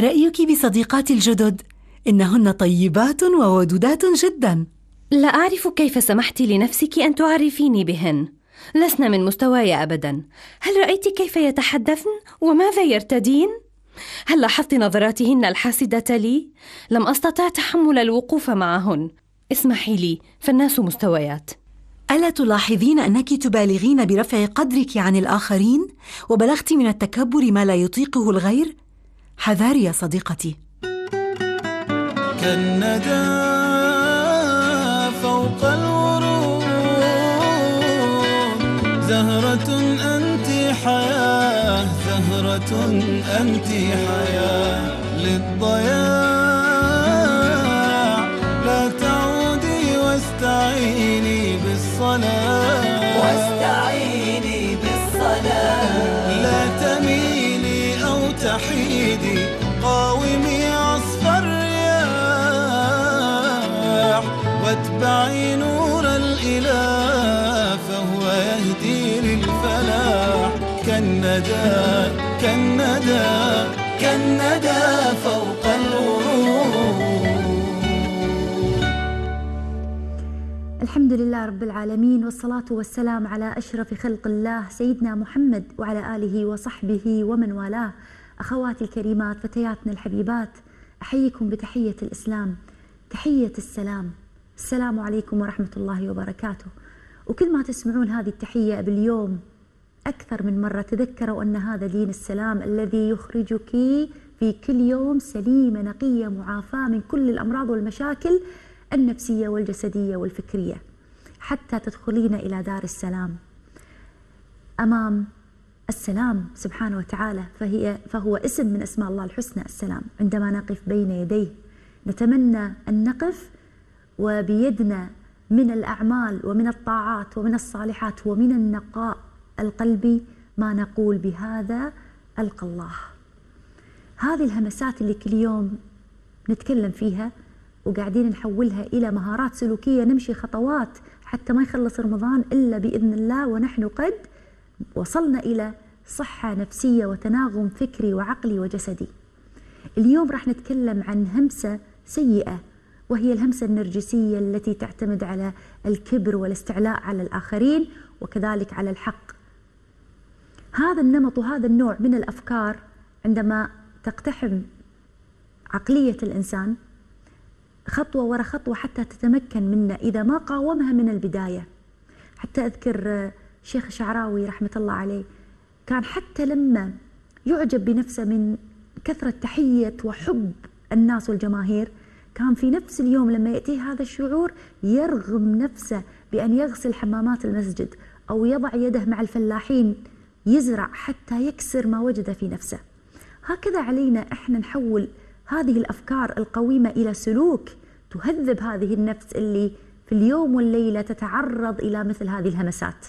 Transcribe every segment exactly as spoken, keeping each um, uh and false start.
رأيك بصديقاتي الجدد؟ إنهن طيبات وودودات جدا. لا أعرف كيف سمحت لنفسك أن تعرفيني بهن. لسنا من مستواي أبدا. هل رأيت كيف يتحدثن وماذا يرتدين؟ هل لاحظت نظراتهن الحاسدة لي؟ لم أستطع تحمل الوقوف معهن. اسمحي لي، فالناس مستويات. ألا تلاحظين أنك تبالغين برفع قدرك عن الآخرين وبلغت من التكبر ما لا يطيقه الغير؟ حذاري يا صديقتي. كالندى فوق الورود، زهرة أنت حياة، زهرة أنت حياة للضياع. لا تعودي واستعيني بالصلاة، واستعيني بالصلاة. لا تميلي أو تحيدي، قاومي عصف الرياح، واتبعي نور الإله فهو يهدي للفلاح. كالندى كالندى كالندى فوق الورود. الحمد لله رب العالمين، والصلاة والسلام على أشرف خلق الله سيدنا محمد وعلى آله وصحبه ومن والاه. أخواتي الكريمات، فتياتنا الحبيبات، أحييكم بتحية الإسلام، تحية السلام. السلام عليكم ورحمة الله وبركاته. وكل ما تسمعون هذه التحية باليوم أكثر من مرة تذكروا أن هذا دين السلام الذي يخرجك في كل يوم سليمة نقية معافاة من كل الأمراض والمشاكل النفسية والجسدية والفكرية، حتى تدخلين إلى دار السلام أمام السلام سبحانه وتعالى. فهي فهو اسم من أسماء الله الحسنى السلام. عندما نقف بين يديه نتمنى أن نقف وبيدنا من الأعمال ومن الطاعات ومن الصالحات ومن النقاء القلبي ما نقول بهذا ألقى الله. هذه الهمسات اللي كل يوم نتكلم فيها وقاعدين نحولها إلى مهارات سلوكية، نمشي خطوات حتى ما يخلص رمضان إلا بإذن الله ونحن قد وصلنا إلى صحة نفسية وتناغم فكري وعقلي وجسدي. اليوم راح نتكلم عن همسة سيئة، وهي الهمسة النرجسية التي تعتمد على الكبر والاستعلاء على الآخرين وكذلك على الحق. هذا النمط وهذا النوع من الأفكار عندما تقتحم عقلية الإنسان خطوة ورا خطوة حتى تتمكن منا إذا ما قاومها من البداية. حتى أذكر الشيخ الشعراوي رحمة الله عليه كان حتى لما يعجب بنفسه من كثرة تحية وحب الناس والجماهير، كان في نفس اليوم لما يأتيه هذا الشعور يرغم نفسه بأن يغسل حمامات المسجد أو يضع يده مع الفلاحين يزرع حتى يكسر ما وجد في نفسه. هكذا علينا إحنا نحول هذه الأفكار القويمة إلى سلوك تهذب هذه النفس اللي في اليوم والليلة تتعرض إلى مثل هذه الهمسات.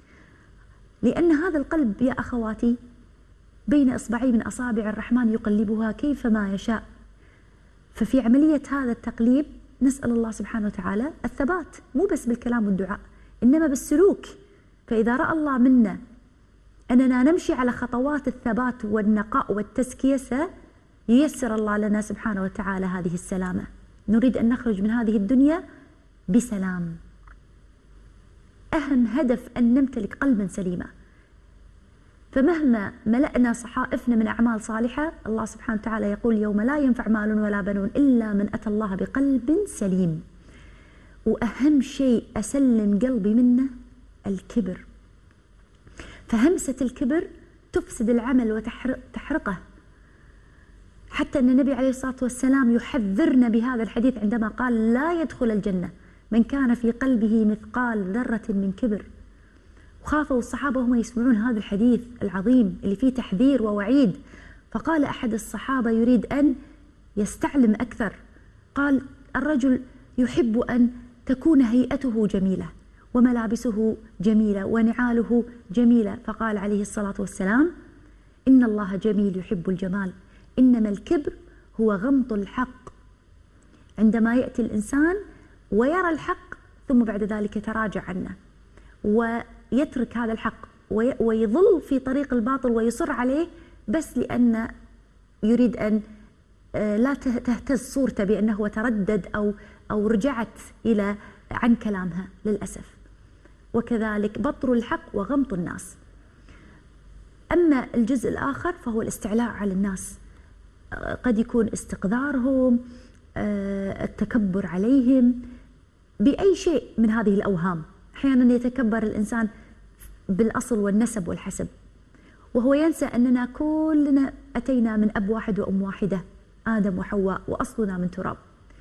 لأن هذا القلب يا أخواتي بين إصبعين من أصابع الرحمن يقلبها كيفما يشاء. ففي عملية هذا التقليب نسأل الله سبحانه وتعالى الثبات، مو بس بالكلام والدعاء إنما بالسلوك. فإذا رأى الله منا أننا نمشي على خطوات الثبات والنقاء والتزكية سييسر الله لنا سبحانه وتعالى هذه السلامة. نريد أن نخرج من هذه الدنيا بسلام. أهم هدف أن نمتلك قلبا سليما. فمهما ملأنا صحائفنا من أعمال صالحة، الله سبحانه وتعالى يقول يوم لا ينفع مال ولا بنون إلا من أتى الله بقلب سليم. وأهم شيء أسلم قلبي منه الكبر. فهمسة الكبر تفسد العمل وتحرقه، حتى أن النبي عليه الصلاة والسلام يحذرنا بهذا الحديث عندما قال لا يدخل الجنة من كان في قلبه مثقال ذرة من كبر. وخافوا الصحابة وهم يسمعون هذا الحديث العظيم اللي فيه تحذير ووعيد. فقال أحد الصحابة يريد أن يستعلم أكثر، قال الرجل يحب أن تكون هيئته جميلة وملابسه جميلة ونعاله جميلة. فقال عليه الصلاة والسلام إن الله جميل يحب الجمال، إنما الكبر هو غمط الحق. عندما يأتي الإنسان ويرى الحق ثم بعد ذلك يتراجع عنه ويترك هذا الحق ويظل في طريق الباطل ويصر عليه بس لأن يريد أن لا تهتز صورته بأنه تردد أو أو رجعت إلى عن كلامها للأسف. وكذلك بطر الحق وغمط الناس. أما الجزء الآخر فهو الاستعلاء على الناس، قد يكون استقذارهم، التكبر عليهم بأي شيء من هذه الأوهام. أحيانا يتكبر الإنسان بالأصل والنسب والحسب، وهو ينسى أننا كلنا أتينا من أب واحد وأم واحدة، آدم وحواء، وأصلنا من تراب.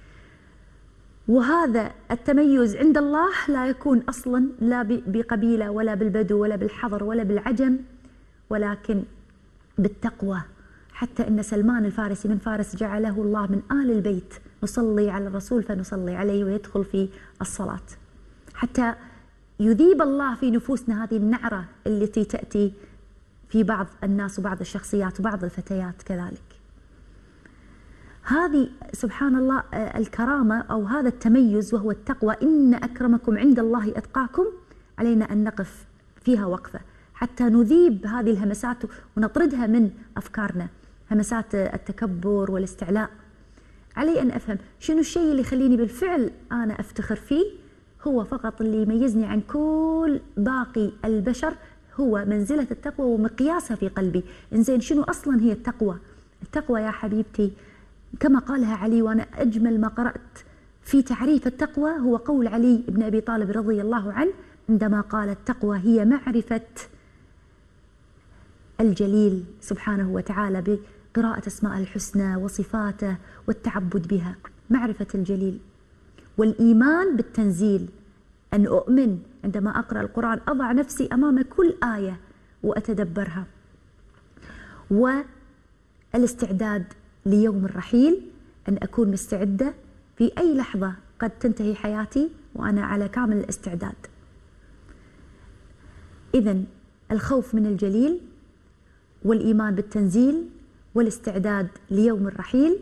وهذا التميز عند الله لا يكون أصلا لا بقبيلة ولا بالبدو ولا بالحضر ولا بالعجم، ولكن بالتقوى. حتى إن سلمان الفارسي من فارس جعله الله من آل البيت، نصلي على الرسول فنصلي عليه ويدخل في الصلاة، حتى يذيب الله في نفوسنا هذه النعرة التي تأتي في بعض الناس وبعض الشخصيات وبعض الفتيات كذلك. هذه سبحان الله الكرامة أو هذا التميز وهو التقوى. إن أكرمكم عند الله أتقاكم، علينا أن نقف فيها وقفة حتى نذيب هذه الهمسات ونطردها من أفكارنا، همسات التكبر والاستعلاء. علي أن أفهم شنو الشيء اللي يخليني بالفعل أنا أفتخر فيه، هو فقط اللي يميزني عن كل باقي البشر هو منزلة التقوى ومقياسها في قلبي. إنزين شنو أصلا هي التقوى؟ التقوى يا حبيبتي كما قالها علي، وأنا أجمل ما قرأت في تعريف التقوى هو قول علي بن أبي طالب رضي الله عنه عندما قال: التقوى هي معرفة الجليل سبحانه وتعالى بقراءة أسماء الحسنى وصفاته والتعبد بها، معرفة الجليل. والإيمان بالتنزيل، أن أؤمن عندما أقرأ القرآن أضع نفسي أمام كل آية وأتدبرها. والاستعداد ليوم الرحيل، أن أكون مستعدة في أي لحظة قد تنتهي حياتي وأنا على كامل الاستعداد. إذن الخوف من الجليل والإيمان بالتنزيل والاستعداد ليوم الرحيل،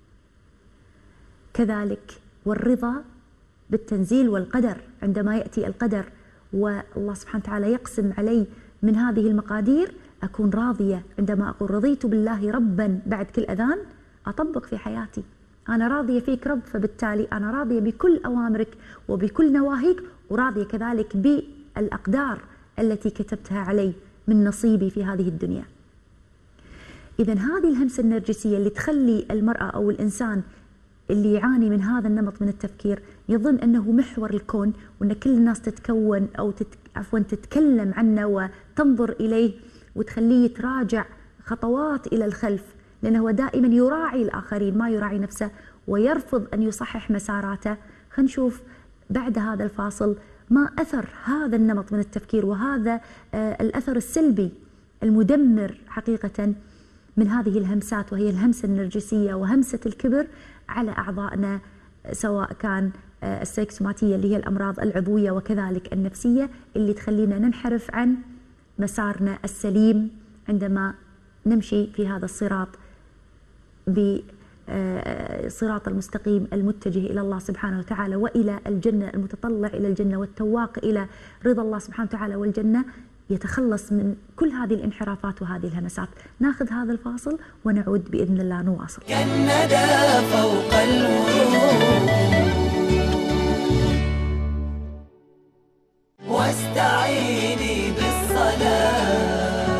كذلك والرضا بالتنزيل والقدر. عندما يأتي القدر والله سبحانه وتعالى يقسم علي من هذه المقادير أكون راضية. عندما أقول رضيت بالله ربا بعد كل أذان أطبق في حياتي، أنا راضية فيك رب، فبالتالي أنا راضية بكل أوامرك وبكل نواهيك، وراضية كذلك بالأقدار التي كتبتها علي من نصيبي في هذه الدنيا. إذن هذه الهمسة النرجسية اللي تخلي المرأة أو الإنسان اللي يعاني من هذا النمط من التفكير يظن أنه محور الكون، وأن كل الناس تتكون أو تت... عفوا تتكلم عنه وتنظر إليه وتخليه يتراجع خطوات إلى الخلف، لأنه دائما يراعي الآخرين ما يراعي نفسه ويرفض أن يصحح مساراته. خلينا نشوف بعد هذا الفاصل ما أثر هذا النمط من التفكير وهذا آه الأثر السلبي المدمر حقيقة من هذه الهمسات، وهي الهمسة النرجسية وهمسة الكبر على أعضائنا، سواء كان آه السيكسوماتية اللي هي الأمراض العضوية وكذلك النفسية اللي تخلينا ننحرف عن مسارنا السليم عندما نمشي في هذا الصراط بصراط المستقيم المتجه إلى الله سبحانه وتعالى وإلى الجنة، المتطلع إلى الجنة والتواق إلى رضا الله سبحانه وتعالى والجنة، يتخلص من كل هذه الانحرافات وهذه الهمسات. ناخذ هذا الفاصل ونعود بإذن الله نواصل. كالندى فوق الورود واستعيني بالصلاة.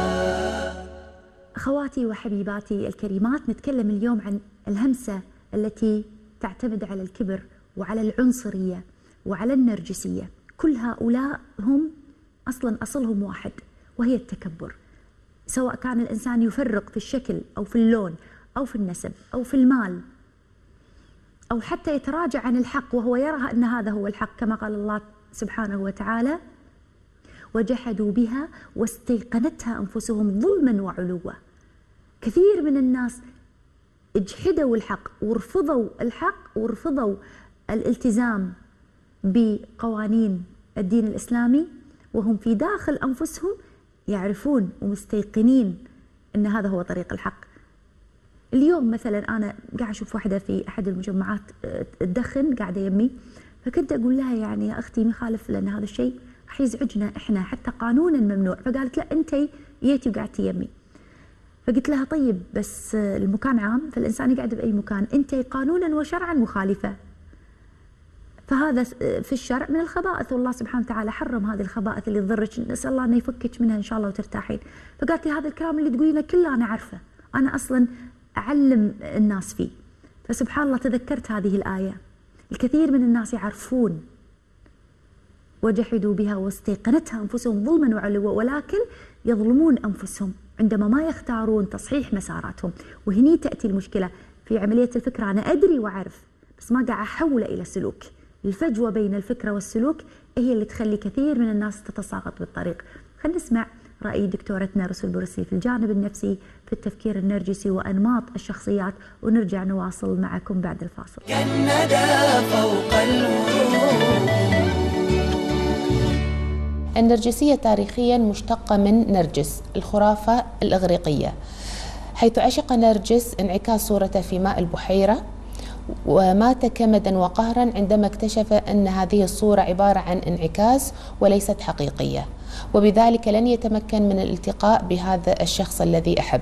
أخواتي وحبيباتي الكريمات، نتكلم اليوم عن الهمسة التي تعتمد على الكبر وعلى العنصرية وعلى النرجسية. كل هؤلاء هم أصلا أصلهم واحد، وهي التكبر، سواء كان الإنسان يفرق في الشكل أو في اللون أو في النسب أو في المال، أو حتى يتراجع عن الحق وهو يرى أن هذا هو الحق، كما قال الله سبحانه وتعالى: وجحدوا بها واستيقنتها أنفسهم ظلما وعلوا. كثير من الناس اجحدوا الحق ورفضوا الحق ورفضوا الالتزام بقوانين الدين الإسلامي، وهم في داخل أنفسهم يعرفون ومستيقنين أن هذا هو طريق الحق. اليوم مثلا أنا قاعد أشوف واحدة في أحد المجمعات تدخن قاعدة يمي، فكنت أقول لها يعني يا أختي مخالف، لأن هذا الشيء راح يزعجنا إحنا حتى قانونا ممنوع. فقالت لا أنتي جيتي وقعدتي يمي. فقلت لها طيب بس المكان عام، فالإنسان يقعد بأي مكان، أنت قانونا وشرعا مخالفة، فهذا في الشرع من الخبائث، والله سبحانه وتعالى حرم هذه الخبائث اللي تضرك، نسأل الله أنه يفكك منها إن شاء الله وترتاحين. فقالت لي هذا الكلام اللي تقولينه كله أنا عارفة، أنا أصلا أعلم الناس فيه. فسبحان الله تذكرت هذه الآية، الكثير من الناس يعرفون وجحدوا بها واستيقنتها أنفسهم ظلما وعلوا، ولكن يظلمون أنفسهم عندما ما يختارون تصحيح مساراتهم. وهني تأتي المشكلة في عملية الفكرة، أنا أدري وأعرف بس ما قاعد أحوله إلى سلوك. الفجوة بين الفكرة والسلوك هي اللي تخلي كثير من الناس تتساقط بالطريق. خلينا نسمع رأي دكتورتنا رسل بورسلي في الجانب النفسي في التفكير النرجسي وأنماط الشخصيات، ونرجع نواصل معكم بعد الفاصل. كالندى فوق الورود. النرجسية تاريخيا مشتقة من نرجس، الخرافة الإغريقية، حيث عشق نرجس انعكاس صورته في ماء البحيرة، ومات كمدا وقهرا عندما اكتشف أن هذه الصورة عبارة عن انعكاس وليست حقيقية، وبذلك لن يتمكن من الالتقاء بهذا الشخص الذي أحب.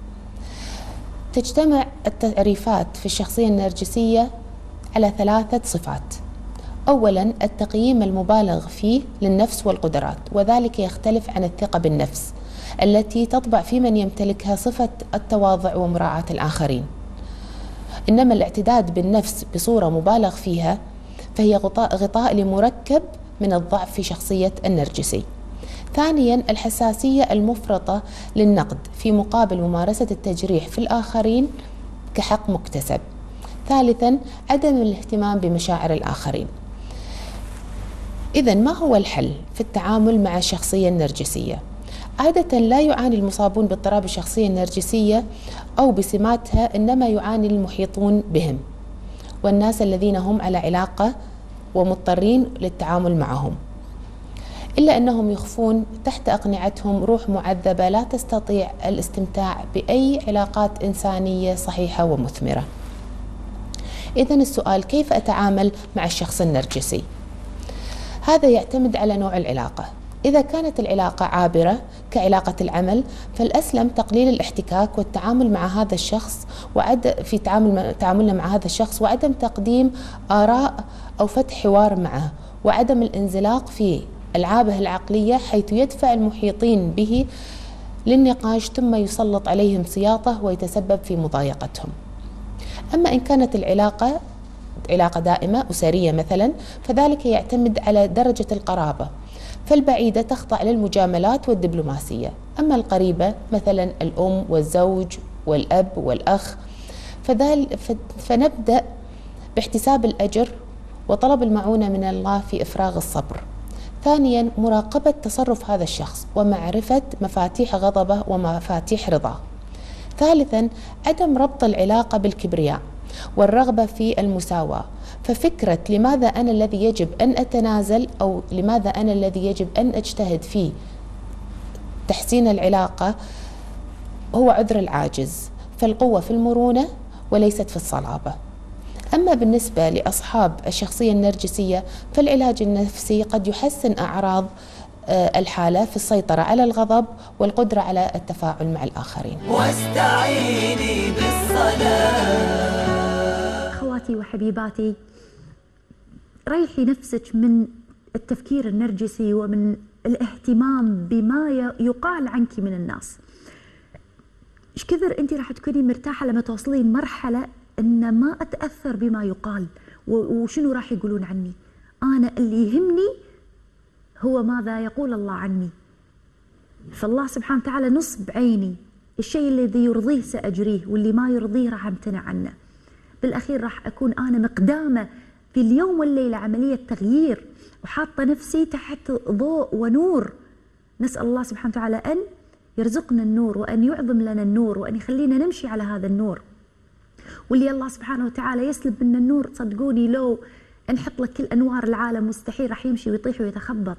تجتمع التعريفات في الشخصية النرجسية على ثلاثة صفات. أولا التقييم المبالغ فيه للنفس والقدرات، وذلك يختلف عن الثقة بالنفس التي تطبع في من يمتلكها صفة التواضع ومراعاة الآخرين. إنما الاعتداد بالنفس بصورة مبالغ فيها فهي غطاء, غطاء لمركب من الضعف في شخصية النرجسي. ثانيا الحساسية المفرطة للنقد في مقابل ممارسة التجريح في الآخرين كحق مكتسب. ثالثا عدم الاهتمام بمشاعر الآخرين. إذن ما هو الحل في التعامل مع الشخصية النرجسية؟ عادة لا يعاني المصابون باضطراب الشخصية النرجسية أو بسماتها، إنما يعاني المحيطون بهم والناس الذين هم على علاقة ومضطرين للتعامل معهم، إلا أنهم يخفون تحت أقنعتهم روح معذبة لا تستطيع الاستمتاع بأي علاقات إنسانية صحيحة ومثمرة. إذن السؤال كيف أتعامل مع الشخص النرجسي؟ هذا يعتمد على نوع العلاقة. إذا كانت العلاقة عابرة كعلاقة العمل فالأسلم تقليل الاحتكاك والتعامل مع هذا الشخص وعد في تعامل تعاملنا مع هذا الشخص وعدم تقديم آراء أو فتح حوار معه، وعدم الانزلاق في ألعابه العقلية حيث يدفع المحيطين به للنقاش ثم يسلط عليهم سياطة ويتسبب في مضايقتهم. أما إن كانت العلاقة علاقة دائمة أسرية مثلا فذلك يعتمد على درجة القرابة، فالبعيدة تخضع للمجاملات والدبلوماسية، أما القريبة مثلا الأم والزوج والأب والأخ فنبدأ باحتساب الأجر وطلب المعونة من الله في إفراغ الصبر. ثانيا مراقبة تصرف هذا الشخص ومعرفة مفاتيح غضبه ومفاتيح رضاه. ثالثا عدم ربط العلاقة بالكبرياء والرغبة في المساواة، ففكرة لماذا أنا الذي يجب أن أتنازل أو لماذا أنا الذي يجب أن أجتهد في تحسين العلاقة هو عذر العاجز، فالقوة في المرونة وليست في الصلابة. أما بالنسبة لأصحاب الشخصية النرجسية فالعلاج النفسي قد يحسن أعراض الحالة في السيطرة على الغضب والقدرة على التفاعل مع الآخرين. واستعيني بالصلاة. أخواتي وحبيباتي، ريحي نفسك من التفكير النرجسي ومن الاهتمام بما يقال عنك من الناس. ايش كثر انت راح تكوني مرتاحة لما توصلين مرحلة ان ما اتأثر بما يقال وشنو راح يقولون عني. انا اللي يهمني هو ماذا يقول الله عني، فالله سبحانه وتعالى نصب عيني، الشيء الذي يرضيه سأجريه واللي ما يرضيه راح امتنع عنه. بالأخير راح أكون أنا مقدامة في اليوم والليلة عملية تغيير، وحاطة نفسي تحت ضوء ونور. نسأل الله سبحانه وتعالى أن يرزقنا النور وأن يعظم لنا النور وأن يخلينا نمشي على هذا النور. واللي الله سبحانه وتعالى يسلب منا النور صدقوني لو نحط لك كل أنوار العالم مستحيل راح يمشي ويطيح ويتخبط.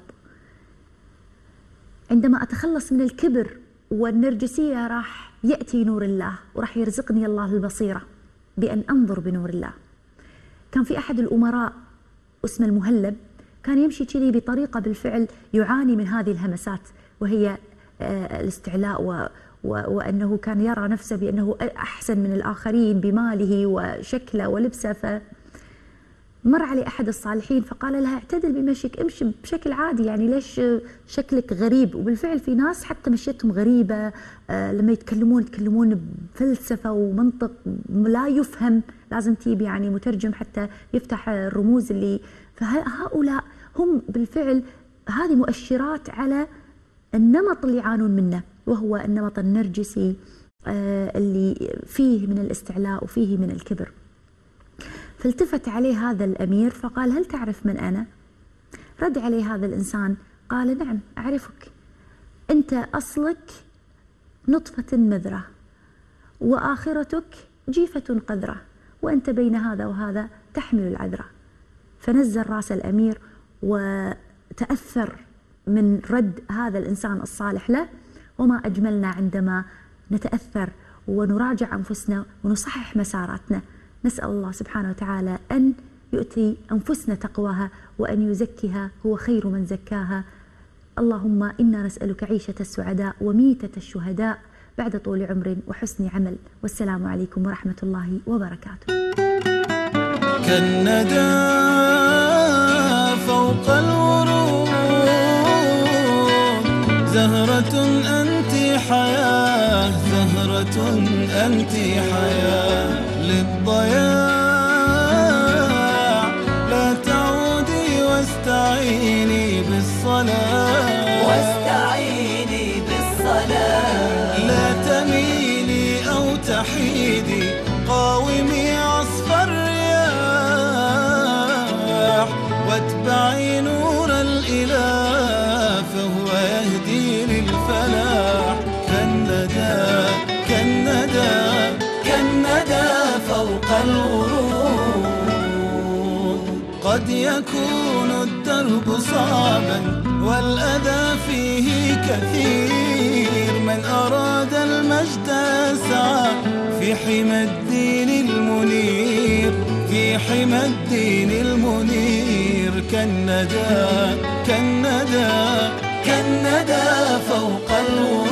عندما أتخلص من الكبر والنرجسية راح يأتي نور الله وراح يرزقني الله البصيرة بأن أنظر بنور الله. كان في أحد الأمراء اسمه المهلب، كان يمشي كذي بطريقة بالفعل يعاني من هذه الهمسات وهي الاستعلاء وأنه كان يرى نفسه بأنه أحسن من الآخرين بماله وشكله ولبسه. فمر عليه أحد الصالحين فقال لها اعتدل بمشيك، امشي بشكل عادي، يعني ليش شكلك غريب؟ وبالفعل في ناس حتى مشيتهم غريبة، لما يتكلمون يتكلمون بفلسفة ومنطق لا يفهم، لازم تجيب يعني مترجم حتى يفتح الرموز اللي. فهؤلاء هم بالفعل هذه مؤشرات على النمط اللي يعانون منه، وهو النمط النرجسي اللي فيه من الاستعلاء وفيه من الكبر. فالتفت عليه هذا الأمير فقال هل تعرف من أنا؟ رد عليه هذا الإنسان قال نعم أعرفك، أنت أصلك نطفة مذرة وآخرتك جيفة قذرة، وأنت بين هذا وهذا تحمل العذرة. فنزل رأس الأمير وتأثر من رد هذا الإنسان الصالح له. وما أجملنا عندما نتأثر ونراجع أنفسنا ونصحح مساراتنا. نسأل الله سبحانه وتعالى أن يؤتي أنفسنا تقواها وأن يزكها، هو خير من زكاها. اللهم إنا نسألك عيشة السعداء وميتة الشهداء بعد طول عمر وحسن عمل. والسلام عليكم ورحمة الله وبركاته. كالندى فوق الورود زهرة أنت حياة، زهرة أنت حياة للضياع. لا تعودي واستعيني بالصلاة، واستعيني بالصلاة. لا تميلي أو تحيدي، قاومي عصف الرياح واتبعي نور الإله فهو يهدي للفلاح. كالندى كالندى كالندى فوق الورود. قد يكون الدرب صعبا والأذى فيه كثير، من أراد المجد سعى في حمى الدين المنير، في حمى الدين المنير. كالندى كالندى كالندى فوق الورود.